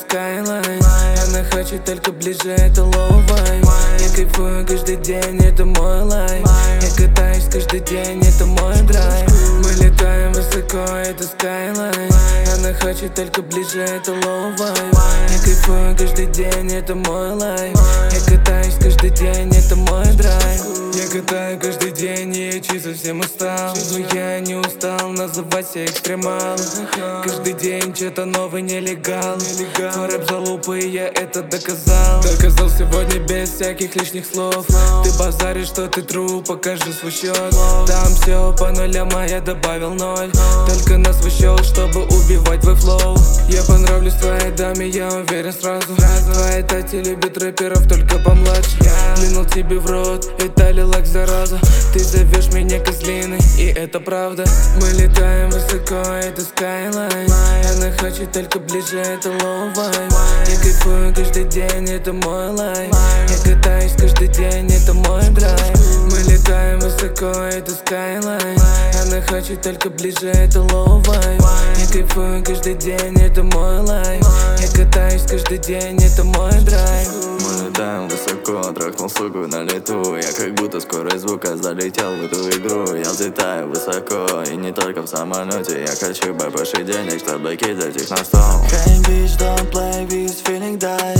Skyline. Она хочет только ближе, это low vibe. Я кайфую каждый день, это мой лайф. Я катаюсь каждый день, это мой драйв. Мы летаем высоко, это Skyline. Она хочет только ближе, это low vibe. Я кайфую каждый день, это мой лайф. Я катаюсь каждый день, это мой драйв. Я катаю каждый день, и я чуть совсем устал. Но я не устал называть себя экстремал. Каждый день что-то новый нелегал. Твой рэп залупы, и я это доказал. Доказал сегодня без всяких лишних слов. Ты базаришь, что ты true, покажи свой счет. Там все по нулям, а я добавил 0. Только на свой счет, чтобы убивать твой флоу. Я понравлюсь твоей даме, я уверен сразу. Твоя тати любит рэперов только помладше. Клянул тебе в рот, это лилак зараза. Ты зовешь меня козлиной, и это правда. Мы летаем высоко, это Skyline. Она хочет только ближе, это low vibe. Я кайфую каждый день, это мой лайф. Я катаюсь каждый день, это мой драйв. Мы летаем высоко, это Skyline. Она хочет только ближе, это low vibe. Я кайфую каждый день, это мой лайф. Я катаюсь каждый день, это мой драйв. Мы летаем высоко, трахнул суку на лету. Я как будто скорость звука залетел в эту игру. Я взлетаю высоко, и не только в самолете. Я хочу больше денег, чтобы кидать их на стол. Hey bitch, don't play with feeling, дай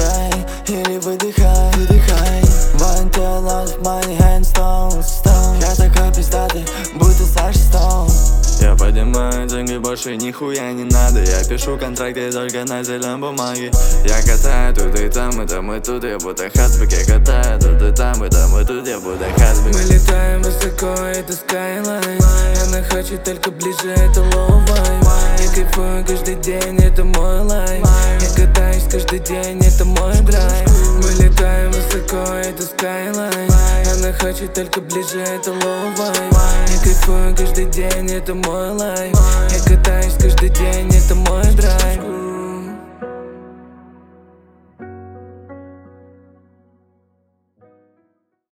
или выдыхай Want your love, money, hands, stone Я такой пиздатый, будто Саша Стоун. Я поднимаю деньги, больше нихуя не надо. Я пишу контракты только на зеленой бумаге. Я катаю тут и там, и тут. Я будто хасбик, я катаю тут и там, и тут. Я будто хасбик. Мы летаем высоко, это Skyline. Она хочет только ближе, это low vibe. Я кайфую каждый день, это мой лайф. Я катаюсь каждый день, это мой драйв. Мы летаем высоко, это Skyline. Она хочет только ближе, это low vibe. Я кайфую каждый день, это мой лайф. Я катаюсь каждый день, это мой драйв.